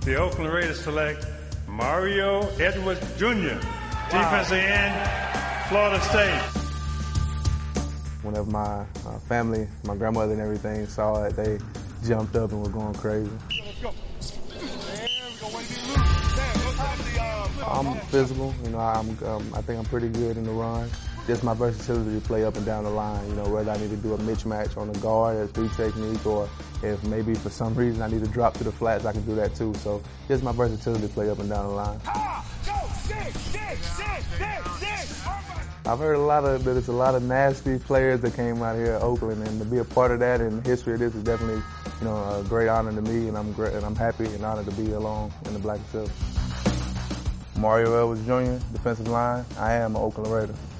The Oakland Raiders select Mario Edwards Jr., defensive end, Florida State. Whenever my family, my grandmother and everything saw it, they jumped up and were going crazy. I'm physical, I think I'm pretty good in the run. Just my versatility to play up and down the line, whether I need to do a mismatch on the guard as three technique, or if maybe for some reason I need to drop to the flats, I can do that too. So just my versatility to play up and down the line. I've heard that it's a lot of nasty players that came out here at Oakland, and to be a part of that and the history of this is definitely, a great honor to me, and I'm happy and honored to be along in the black and silver. Mario Edwards Jr., defensive line. I am an Oakland Raider.